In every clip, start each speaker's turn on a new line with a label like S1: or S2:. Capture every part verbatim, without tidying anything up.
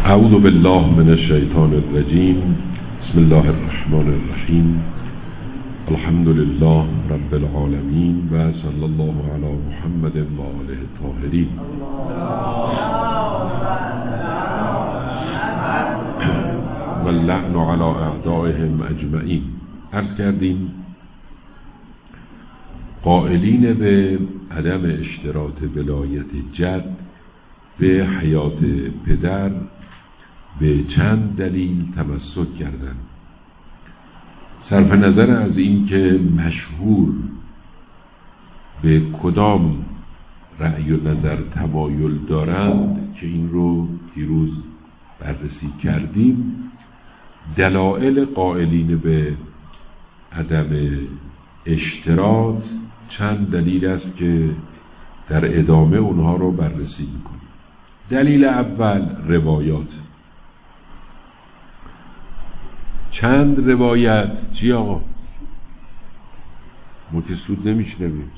S1: اعوذ بالله من الشیطان الرجیم. بسم الله الرحمن الرحیم. الحمد لله رب العالمین و صلی الله علی محمد و آله الطاهرین. و اللعن علی اعدائهم اجمعین. عرض کردیم قائلین به عدم اشتراط ولایت جد به حیات پدر به چند دلیل تمسک کردند. صرف نظر از این که مشهور به کدام رأی و نظر تمایل دارند که این رو دیروز بررسی کردیم، دلایل قائلین به عدم اشتراط چند دلیل است که در ادامه اونها رو بررسی میکنیم. دلیل اول روایات. چند روایت چی آقا؟ متسود نمیشنویم.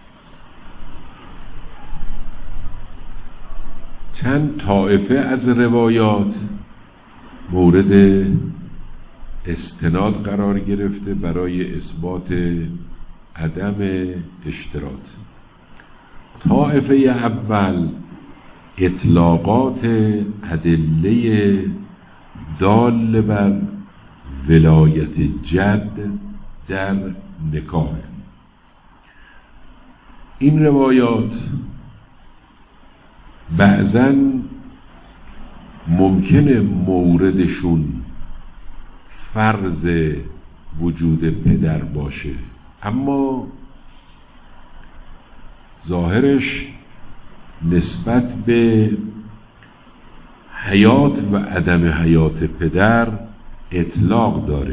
S1: چند طائفه از روایات مورد استناد قرار گرفته برای اثبات عدم اشتراط. طائفه اول اطلاقات ادله دال بر ولایت جد در نکاح. این روایات بعضاً ممکنه موردشون فرض وجود پدر باشه، اما ظاهرش نسبت به حیات و عدم حیات پدر اطلاق داره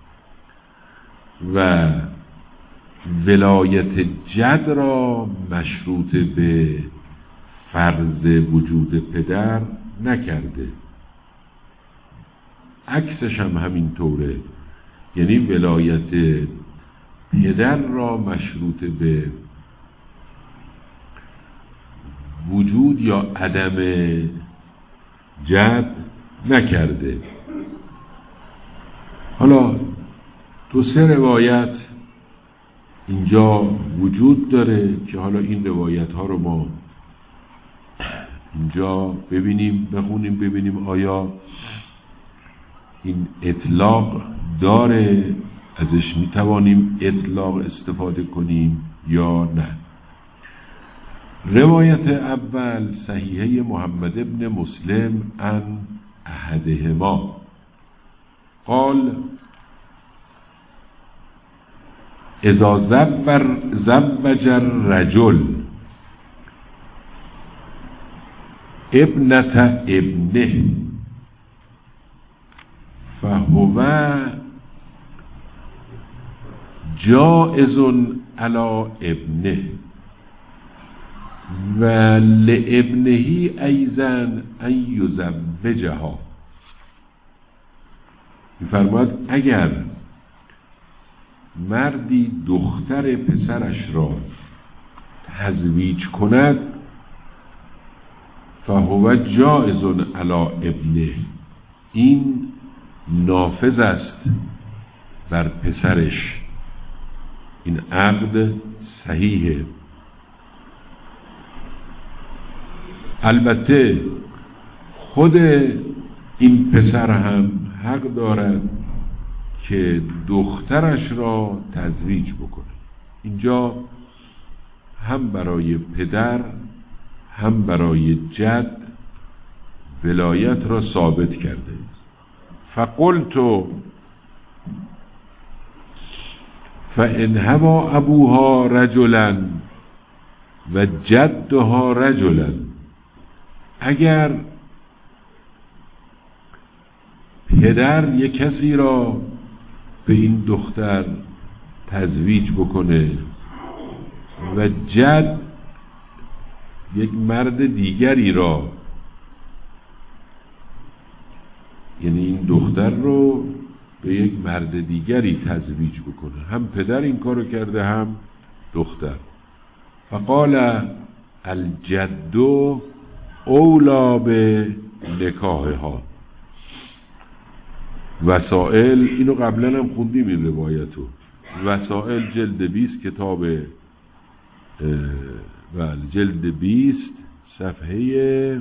S1: و ولایت جد را مشروط به فرض وجود پدر نکرده. عکسش هم همین طوره، یعنی ولایت پدر را مشروط به وجود یا عدم جد نکرده. حالا دو سه روایت اینجا وجود داره که حالا این روایت ها رو ما اینجا ببینیم، بخونیم، ببینیم آیا این اطلاق داره، ازش میتوانیم اطلاق استفاده کنیم یا نه. روایت اول صحیحه محمد ابن مسلم عن احدهما قال اذا زوج الرجل ابنة ابنه فهو جائز على ابنه و لابنه ایضا ان یزوجها. می‌فرماید اگر مردی دختر پسرش را تزویج کند فهو جائز علی ابنه، این نافذ است بر پسرش، این عقد صحیحه. البته خود این پسر هم حق دارد که دخترش را تزویج بکنه. اینجا هم برای پدر هم برای جد ولایت را ثابت کرده. فقلت فإن هوى ابوها رجلا و جدها رجلا، اگر پدر یک کسی را به این دختر تزویج بکنه و جد یک مرد دیگری را، یعنی این دختر رو به یک مرد دیگری تزویج بکنه، هم پدر این کارو کرده هم دختر. فقال الجد اولا به نکاح ها. وسائل، اینو قبلا هم خوندیم این روایتو. وسائل جلد بیست، کتاب بله جلد بیست صفحه،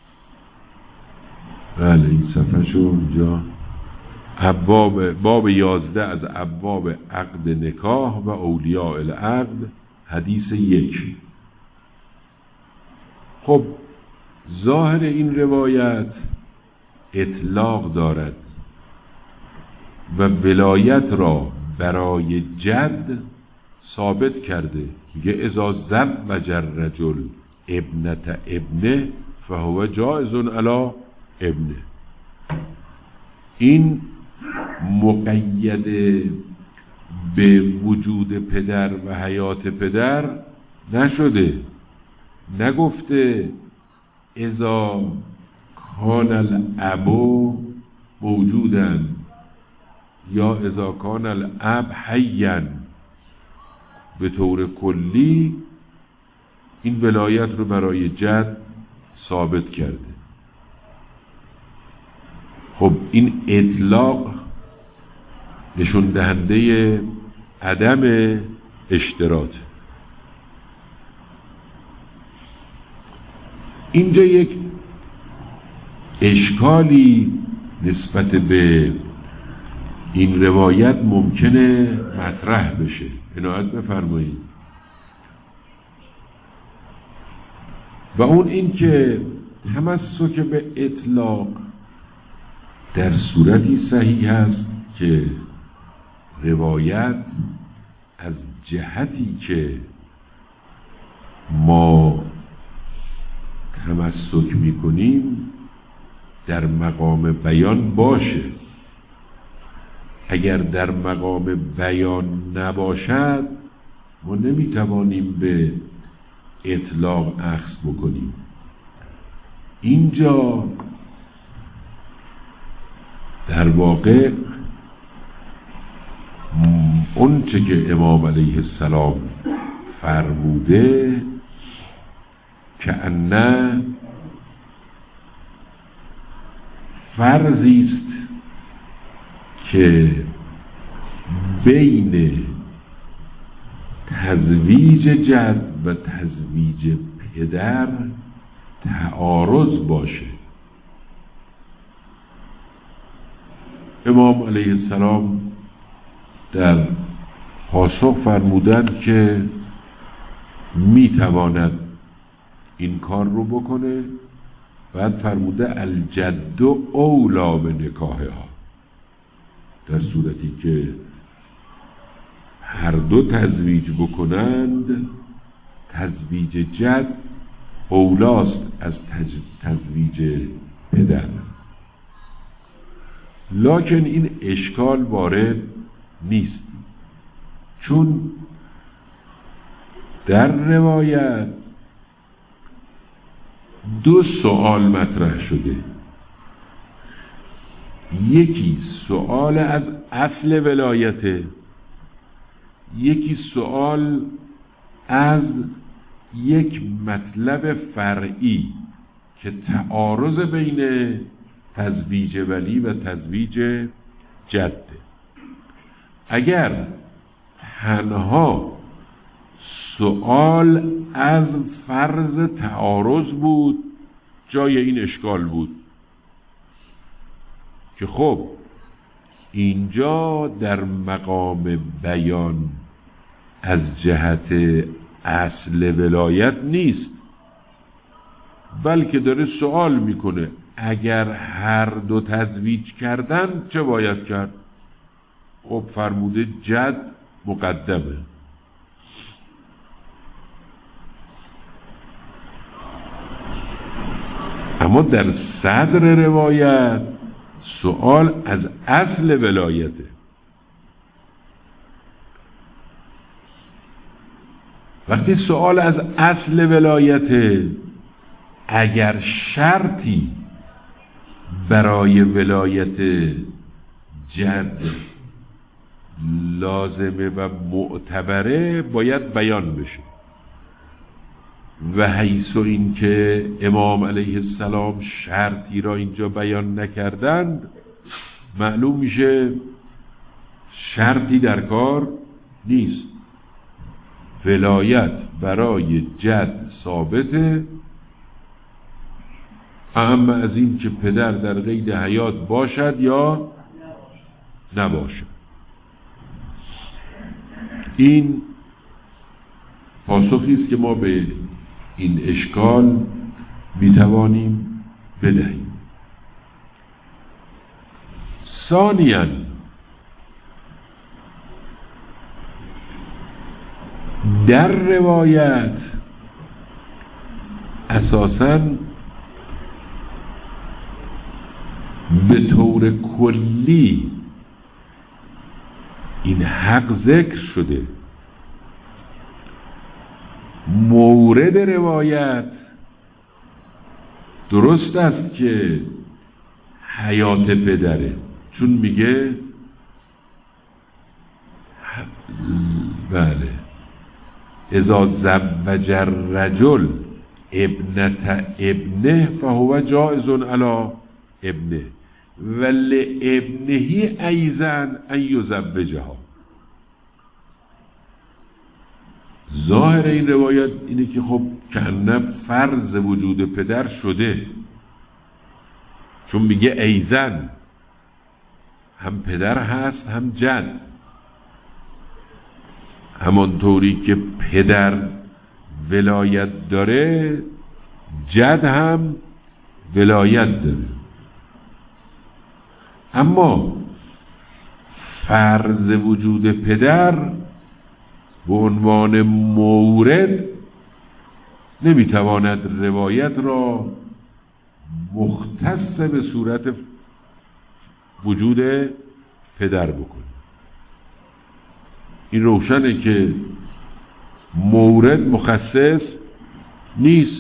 S1: بله این صفحه شو اونجا، ابواب باب یازده از ابواب عقد نکاح و اولیاء العقد، حدیث یک. خب ظاهر این روایت اطلاق دارد و ولایت را برای جد ثابت کرده. میگه اذا زوج الرجل ابنة ابنه فهو جائز علی ابنه. این مقید به وجود پدر و حیات پدر نشده، نگفته اذا کان الابو موجودا یا اذا کان الاب حیا. به طور کلی این ولایت رو برای جد ثابت کرده. خب این اطلاق نشون دهنده عدم اشتراط. اینجا یک اشکالی نسبت به این روایت ممکنه مطرح بشه، عنایت بفرمایید. و اون این که تمسک به اطلاق در صورتی صحیح است که روایت از جهتی که ما تمسک میکنیم در مقام بیان باشه. اگر در مقام بیان نباشد ما نمیتوانیم به اطلاق اخذ بکنیم. اینجا در واقع اون چه که امام علیه السلام فرموده که انه فرضی است که بین تزویج جد و تزویج پدر تعارض باشه. امام علیه السلام در پاسخ فرمودند که میتواند این کار رو بکنه. بعد فرموده الجد اولا به نکاحها، در صورتی که هر دو تزویج بکنند تزویج جد اولاست از تزویج پدر. لکن این اشکال وارد نیست، چون در روایت دو سوال مطرح شده. یکی سوال از اصل ولایته، یکی سوال از یک مطلب فرعی که تعارض بین تزویج ولی و تزویج جده. اگر تنها سوال از فرض تعارض بود جای این اشکال بود که خب اینجا در مقام بیان از جهت اصل ولایت نیست، بلکه داره سوال میکنه اگر هر دو تزویج کردن چه باید کرد؟ خب فرموده جد مقدمه. اما در صدر روایت سوال از اصل ولایته. وقتی سوال از اصل ولایته، اگر شرطی برای ولایت جد لازمه و معتبره باید بیان بشه. و حیث این که امام علیه السلام شرطی را اینجا بیان نکردند، معلوم میشه شرطی در کار نیست. ولایت برای جد ثابته، اما از این که پدر در قید حیات باشد یا نباشد. این پاسخی است که ما به این اشکال میتوانیم بدهیم. ثانیاً در روایت اساساً به طور کلی این حق ذکر شده. مورد روایت درست است که حیات پدره، چون میگه بله اذا زوج الرجل ابنة ابنه فهو جائز علی ابنه ولی ابنه ایضا ان یزوجها. ظاهر این روایت اینه که خب کنه فرض وجود پدر شده، چون میگه ایضا هم پدر هست هم جد. همانطوری که پدر ولایت داره جد هم ولایت داره، اما فرض وجود پدر به عنوان مورد نمیتواند روایت را مختص به صورت وجود پدر بکنه. این روشنه که مورد مخصص نیست،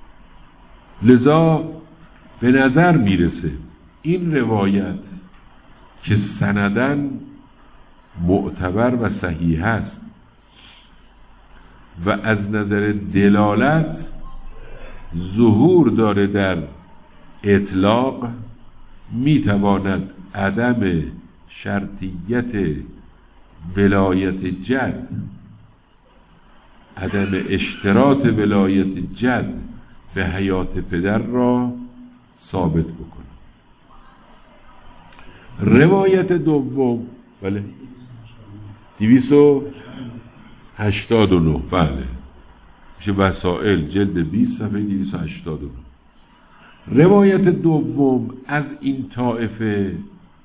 S1: لذا به نظر میرسه این روایت که سندن معتبر و صحیح است و از نظر دلالت ظهور داره در اطلاق، میتواند عدم شرطیت ولایت جد، عدم اشتراط ولایت جد به حیات پدر را ثابت بکنه. روایت دوم بله دویست و هشتاد و نه بله میشه وسائل جلد بیست صفحه دویست و هشتاد و نه. روایت دوم از این طائفه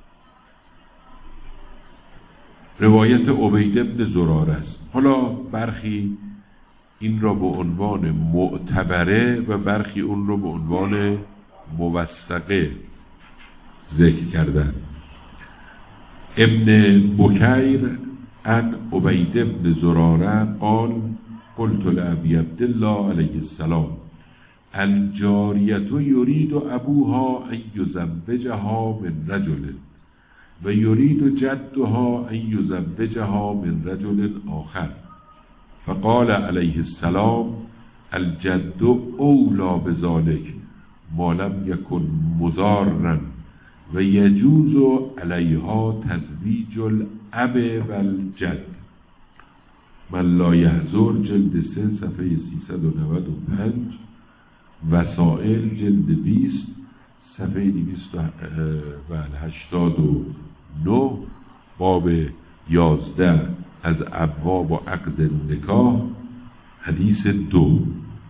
S1: روایت عبید بن زراره است. حالا برخی این را به عنوان معتبره و برخی اون را به عنوان موثقه ذکر کردن. ابن بکیر عن عبید بن زراره قال قلت لأبی عبدالله علیه السلام الجاریة یرید ابوها ان یزوجها من رجل و یرید جدها ان یزوجها من رجل آخر، فقال علیه السلام الجد اولا بذلك ما لم یکن مضارا و یجوز علیها تزویج الاب و الجد. من لا یحضر جلد سه صفحه سیصد و نود و پنج، وسائل جلد بیست صفحه دویست و هشتاد و نه، باب یازده از ابواب و عقد نکاح، حدیث دو.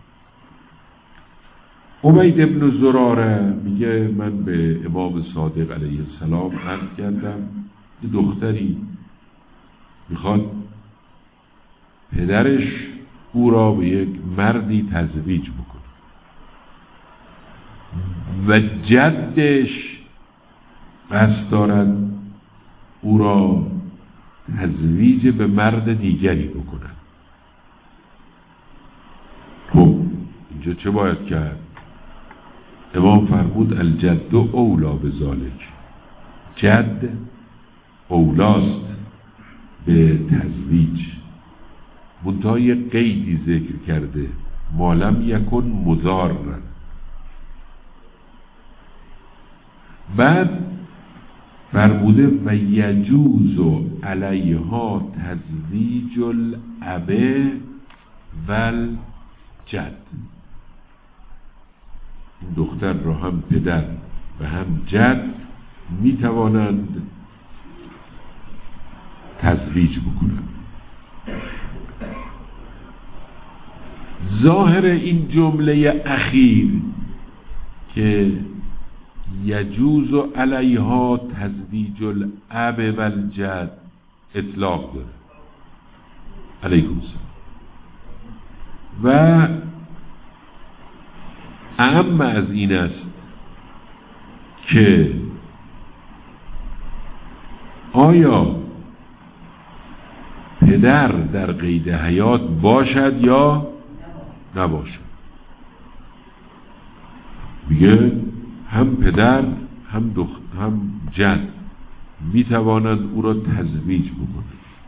S1: عبید بن زراره میگه من به امام صادق علیه السلام عرض کردم یه دختری میخواد پدرش او را به یک مردی تزویج بکنه و جدش قصد دارد او را تزویج به مرد دیگری بکنه. خب اینجا چه باید کرد؟ امام فرمود الجد اولا بذالک، جد اولاست به تزویج. منتها یک قیدی ذکر کرده مالم یکن مضارا. بعد فرموده و یجوز علیها تزویج الاب والجد. این دختر را هم پدر و هم جد می توانند تزویج بکنند. ظاهر این جمله اخیر که یجوز علیها تزویج الاب والجد اطلاق داره علیکم السلام و اهم از این است که آیا پدر در قید حیات باشد یا نباشد. میگه هم پدر هم دخت هم جد می توانند او را تزویج بکنند.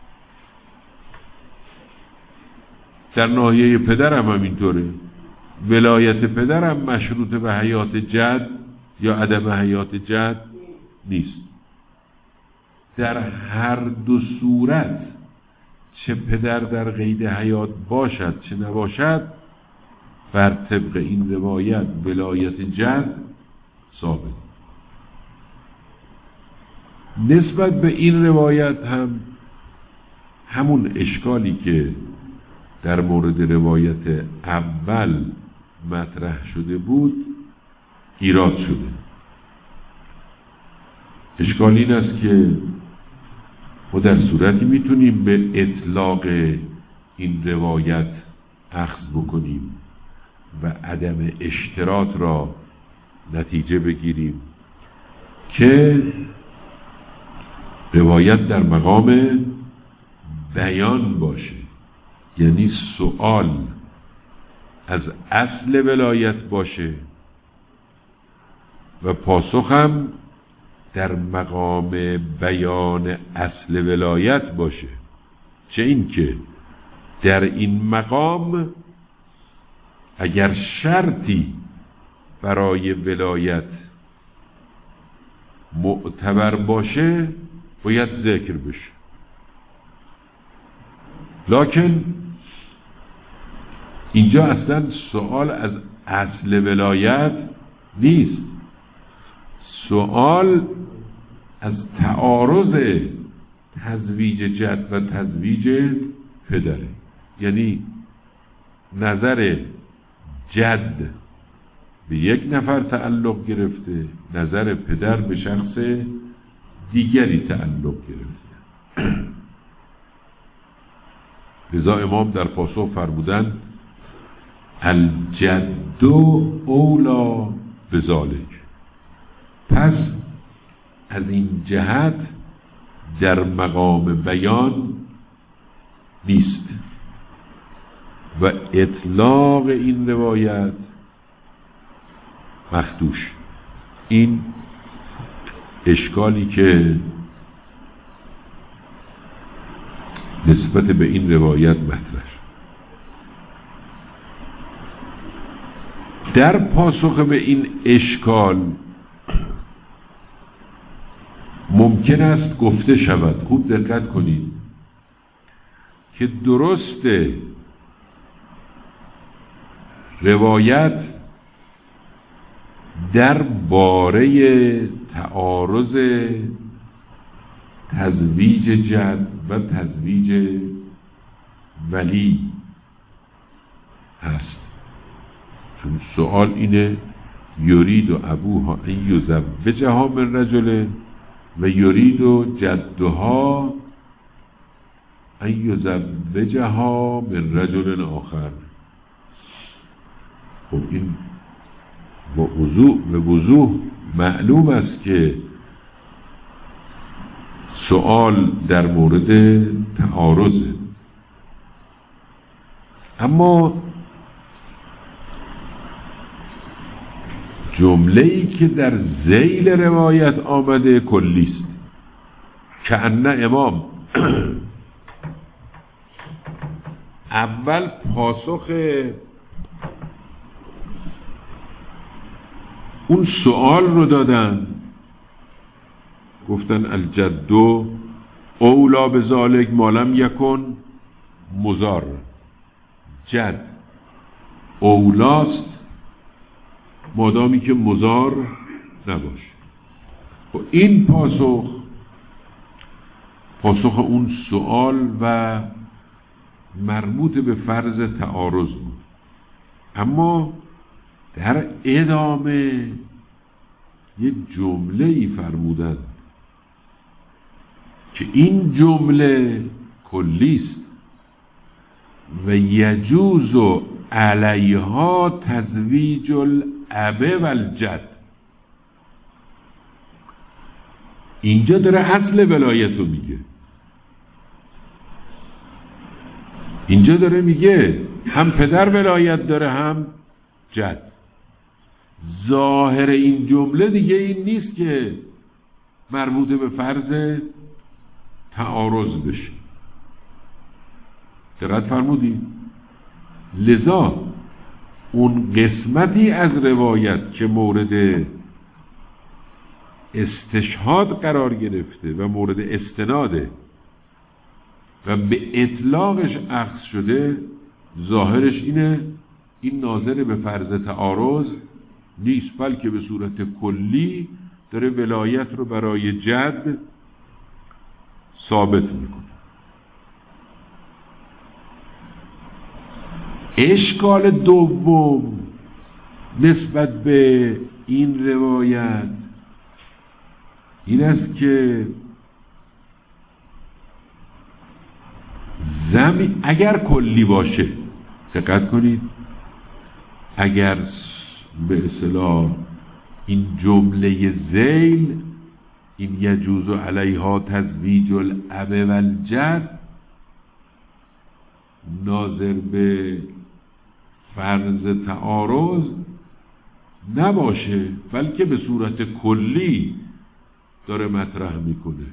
S1: در ناحیه پدر هم همینطوره. ولایت پدر هم مشروط به حیات جد یا عدم حیات جد نیست. در هر دو صورت چه پدر در قید حیات باشد چه نباشد بر طبق این روایت ولایت جد ثابت. نسبت به این روایت هم همون اشکالی که در مورد روایت اول مطرح شده بود ایراد شده. اشکال این است که ما در صورتی میتونیم به اطلاق این روایت اخذ بکنیم و عدم اشتراط را نتیجه بگیریم که روایت در مقام بیان باشه، یعنی سوال از اصل ولایت باشه و پاسخ هم در مقام بیان اصل ولایت باشه. چه این که در این مقام اگر شرطی برای ولایت معتبر باشه باید ذکر بشه، لکن اینجا اصلا سوال از اصل ولایت نیست، سوال از تعارض تزویج جد و تزویج پدره. یعنی نظر جد به یک نفر تعلق گرفته، نظر پدر به شخص دیگری تعلق گرفته. لذا امام در پاسخ فرمودند الجد اولا بذالک. پس از این جهت در مقام بیان نیست و اطلاق این روایت مخدوش. این اشکالی که نسبت به این روایت مطرح. در پاسخ به این اشکال ممکن است گفته شود، خوب دقت کنید، که درسته روایت در باره تعارض تزویج جد و تزویج ولی هست، چون سوال اینه یرید و ابوها ان یزوجها من رجل و یرید و جدها ان یزوجها من رجل آخر. خب این با وضوح به وضوح معلوم است که سوال در مورد تعارضه، اما جمله‌ای که در ذیل روایت آمده کلیست که ان امام اول پاسخ اون سوال رو دادن، گفتن الجدو اولا به ذالک مالم یکن مضار، جد اولاست مادامی که مضار نباشه. و این پاسخ پاسخ اون سوال و مربوط به فرض تعارض بود. اما در ادامه یه جمله ای فرمودند که این جمله کلیست و یجوز علیها تزویج الاب و الجد. اینجا داره اصل ولایت رو میگه، اینجا داره میگه هم پدر ولایت داره هم جد. ظاهر این جمله دیگه این نیست که مربوط به فرض تعارض بشه. دقت فرمودید؟ لذا اون قسمتی از روایت که مورد استشهاد قرار گرفته و مورد استناده و به اطلاقش اخذ شده، ظاهرش اینه این ناظر به فرض تعارض نیست، بلکه به صورت کلی داره ولایت رو برای جد ثابت میکنه. اشکال دوم نسبت به این روایت این است که زمین اگر کلی باشه، دقت کنید، اگر به اصطلاح این جمله ذیل این یجوز علیها تزویج الاب و الجد ناظر به فرض تعارض نباشه، بلکه به صورت کلی داره مطرح میکنه،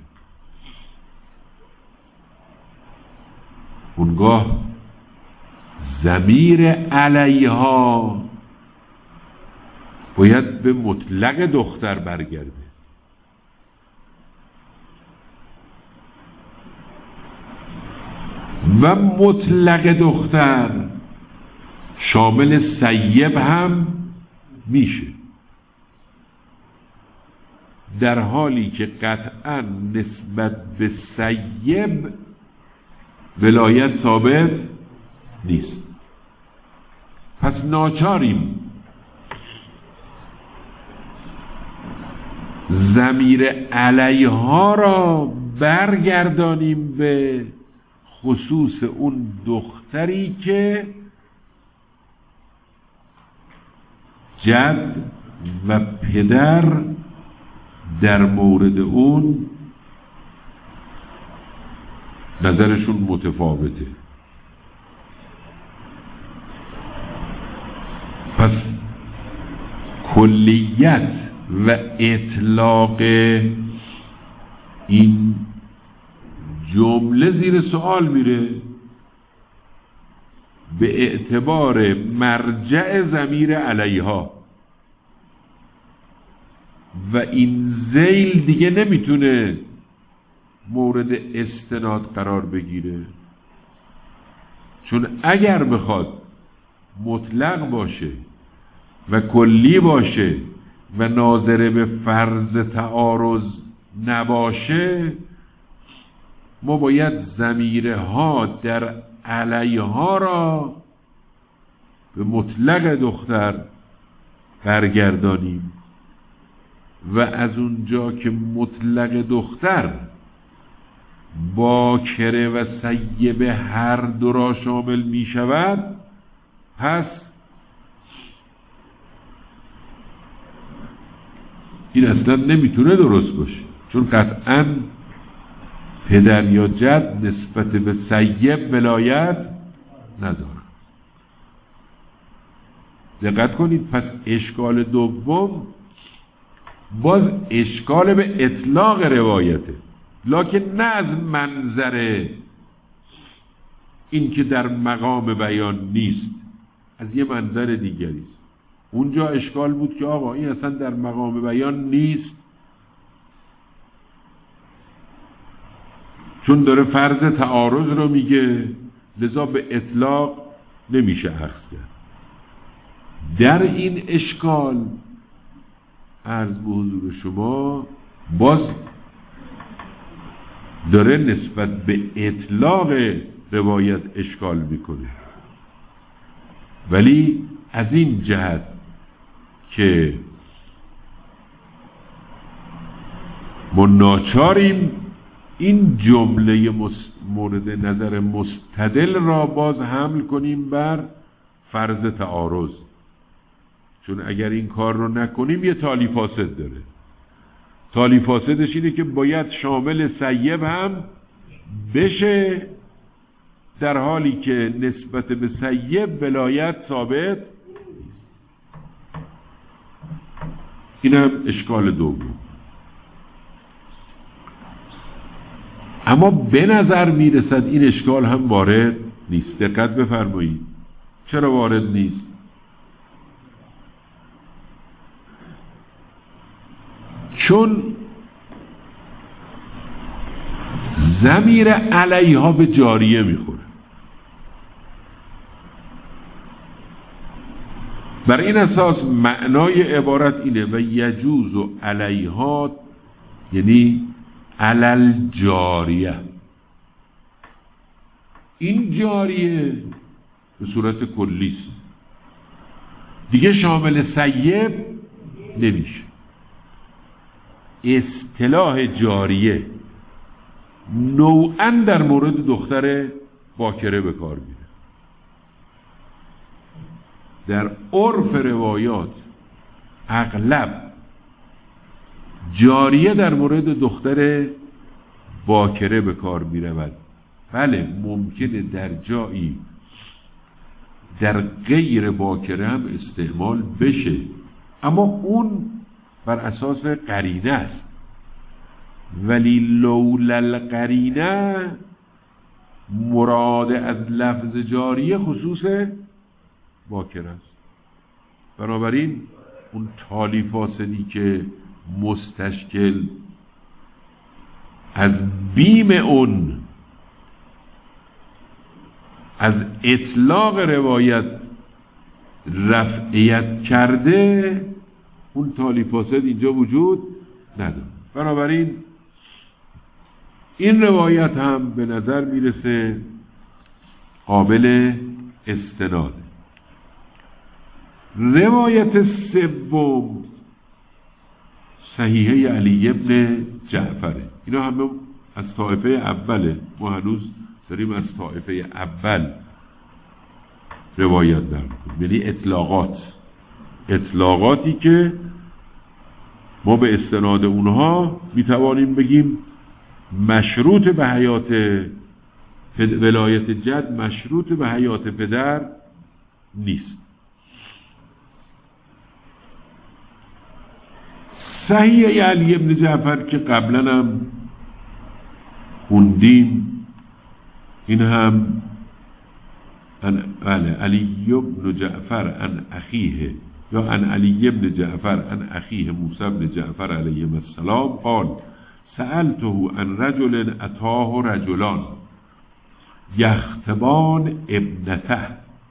S1: اونگاه ضمیر علیها باید به مطلق دختر برگرده. و مطلق دختر شامل سیب هم میشه، در حالی که قطعا نسبت به سیب ولایت ثابت نیست. پس ناچاریم ضمیر علیها را برگردانیم به خصوص اون دختری که جد و پدر در مورد اون نظرشون متفاوته. پس کلیت و اطلاق این جمله زیر سوال میره به اعتبار مرجع ضمیر علیها و این ذیل دیگه نمیتونه مورد استناد قرار بگیره، چون اگر بخواد مطلق باشه و کلی باشه و ناظر به فرض تعارض نباشه، ما باید ضمیرها در علیها را به مطلق دختر برگردانیم و از اونجا که مطلق دختر باکره و سیب هر دو را شامل می شود، پس این اصلا نمیتونه درست باشه، چون قطعاً پدر یا جد نسبت به سیب ولایت نداره. دقت کنید، پس اشکال دوم باز اشکال به اطلاق روایته، لکن نه از منظر این که در مقام بیان نیست، از یه منظر دیگری است. اونجا اشکال بود که آقا این اصلا در مقام بیان نیست، چون داره فرض تعارض رو میگه، لذا به اطلاق نمیشه اخذ کرد. در این اشکال عرض به حضور شما باز داره نسبت به اطلاق روایت اشکال میکنه، ولی از این جهت که ما ناچاریم این جمله مورد نظر مستدل را باز حمل کنیم بر فرض تعارض، چون اگر این کار رو نکنیم یه تالی فاسد داره. تالی فاسدش اینه که باید شامل سیب هم بشه، در حالی که نسبت به سیب ولایت ثابت. این هم اشکال دوم. اما به نظر میرسد این اشکال هم وارد نیست. دقت بفرمایید. چرا وارد نیست؟ چون ضمیر علیها به جاریه میخوره. بر این اساس معنای عبارت اینه و یجوز و علیها، یعنی علل جاریه. این جاریه به صورت کلیست، دیگه شامل سیب نمیشه. اصطلاح جاریه نوعاً در مورد دختر باکره به کار میره. در عرف روایات اغلب جاریه در مورد دختر باکره به کار میرود. بله ممکنه در جایی در غیر باکره هم استعمال بشه، اما اون بر اساس قرینه است. ولی لولا القرینه، مراد از لفظ جاریه خصوص باکره است. بنابراین اون تالی فاسدی که مستشکل از بیم اون از اطلاق روایت رفعیت کرده، اون تالی فاسد اینجا وجود نداره. بنابراین این روایت هم به نظر میرسه قابل استناده. روایت سوم صحیحه علی ابن جعفره. اینا همه از طایفه اوله. ما هنوز داریم از طایفه اول روایت در میکنیم، یعنی اطلاقات اطلاقاتی که ما به استناد اونها میتوانیم بگیم مشروط به حیات ولایت جد، مشروط به حیات پدر نیست. صحیح علی ابن جعفر که قبلا هم خوندیم، این هم بله علی ابن جعفر عن اخیه یا عن علی ابن جعفر عن اخیه موسی ابن جعفر علیه السلام قال سألته عن رجل اتاه رجلان یختبان ابنته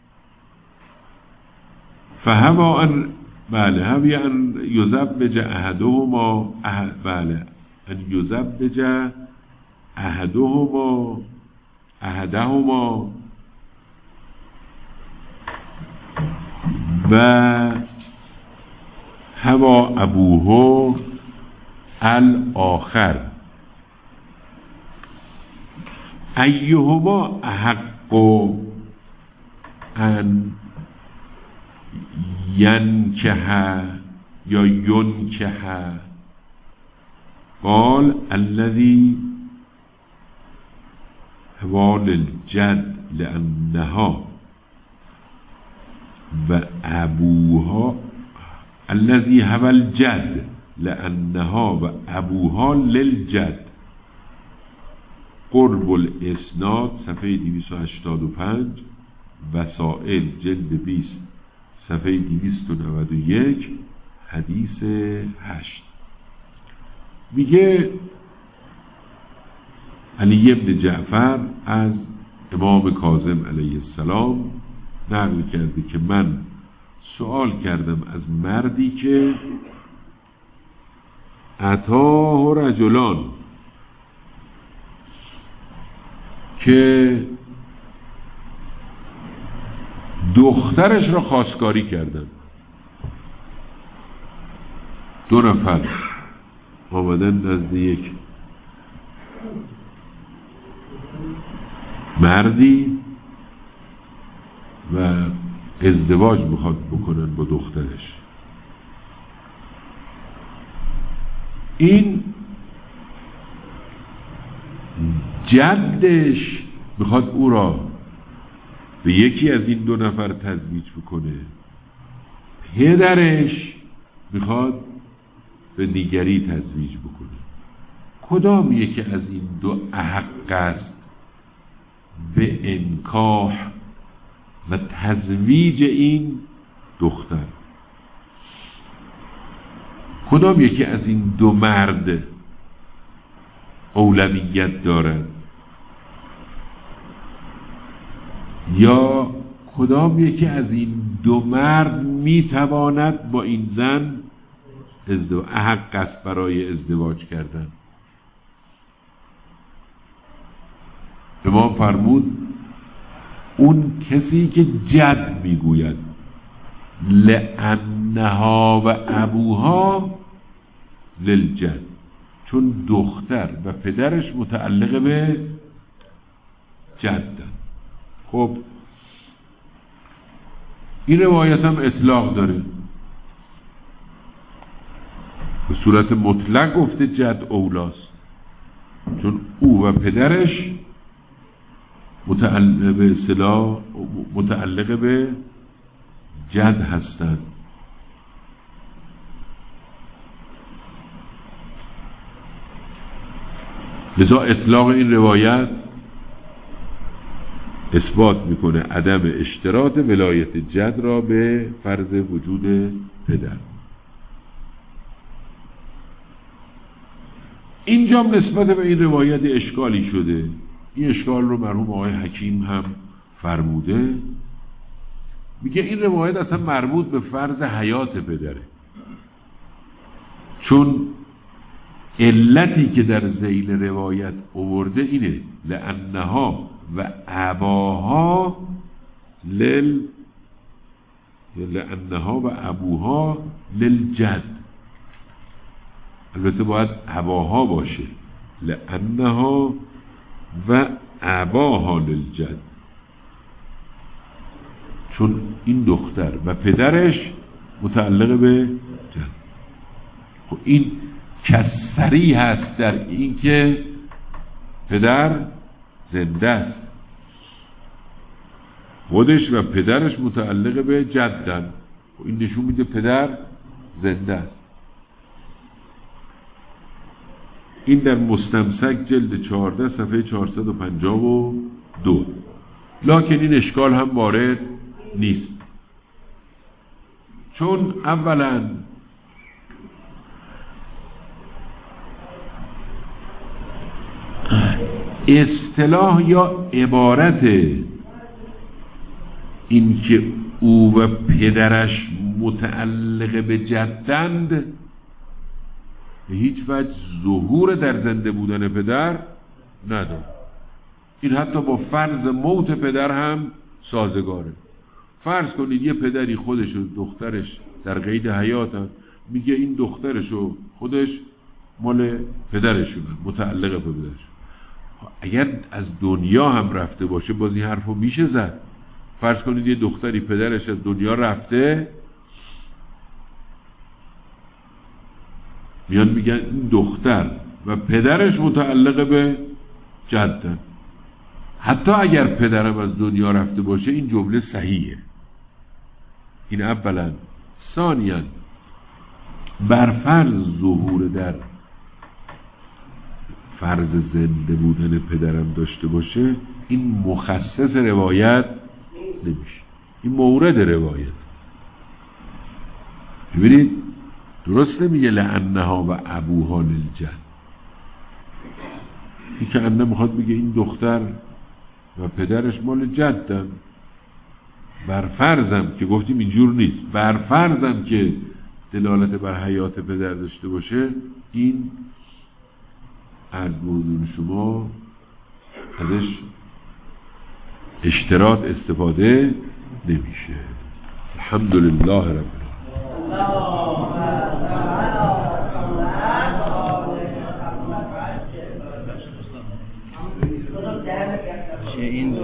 S1: فهوا ان بله هوی ان یزبج احدهما احد بله ان یزبج احدهما احدهما و هوا ابوه الاخر ایهما احق ان ینکه یا ینکه قال الذي هوال الجد لأنها و ابوها الذي هوى الجد لأنها و ابوها للجد. قرب الاسناد صفحه دویست و هشتاد و پنج، وسائل جلد بیست صفحه دویست و نود و یک حدیث هشت میگه علی بن جعفر از امام کاظم علیه السلام نقل کرده که من سوال کردم از مردی که اتاه رجلان که دخترش را خواستگاری کردن. دو نفر آمدن نزد یک مردی و ازدواج میخواد بکنن با دخترش. این جدش میخواد او را به یکی از این دو نفر تزویج بکنه، پدرش میخواد به دیگری تزویج بکنه. کدام یکی از این دو احق است به انکاح و تزویج این دختر؟ کدام یکی از این دو مرد اولویت دارد؟ یا کدام یکی از این دو مرد میتواند با این زن ازدواج احق است برای ازدواج کردن؟ امام فرمود اون کسی که جد میگوید لانها و ابوها للجد، چون دختر و پدرش متعلق به جدن. خب این روایت هم اطلاق داره، به صورت مطلق گفته جد اولاست، چون او و پدرش متعلق به اصطلاح متعلق به جد هستند. لذا اطلاق این روایت اثبات میکنه عدم اشتراط ولایت جد را به فرض وجود پدر. اینجا نسبت به این روایت اشکالی شده. این اشکال رو مرحوم آقای حکیم هم فرموده، میگه این روایت اصلا مربوط به فرض حیات پدره، چون علتی که در ذیل روایت آورده اینه لانها و اباها لل لانها و ابوها للجد. البته باید اباها باشه، لانها و اباها للجد، چون این دختر و پدرش متعلق به جد. خب این کسری هست در این که پدر زنده است، خودش و پدرش متعلق به جدن. خب این نشون میده پدر زنده است. این در مستمسک جلد چهارده صفحه چهارصد و پنجاه و دو. لکن این اشکال هم وارد نیست، چون اولا اصطلاح یا عبارت این که او و پدرش متعلق به جدند به هیچ وجه ظهور در زنده بودن پدر نداره. این حتی با فرض موت پدر هم سازگاره. فرض کنید یه پدری خودش و دخترش در قید حیات هم، میگه این دخترش و خودش مال پدرشونه، متعلق به پدرش. اگر از دنیا هم رفته باشه باز این حرفو میشه زد. فرض کنید یه دختری پدرش از دنیا رفته، میان میگن این دختر و پدرش متعلق به جدن. حتی اگر پدرم از دنیا رفته باشه این جمله صحیحه. این اولا. ثانیاً برفرض ظهور در فرض زنده بودن پدرم داشته باشه، این مخصص روایت نمیشه، این مورد روایت. ببینید درست نمیگه لعنها و ابوها للجد. این که انه میخواد بگه این دختر و پدرش مال جدن، بر فرضم که گفتیم اینجور نیست، بر فرضم که دلالت بر حیات پدر داشته باشه، این عرض بودون شما ازش اشتراط استفاده نمیشه. الحمدلله رب
S2: این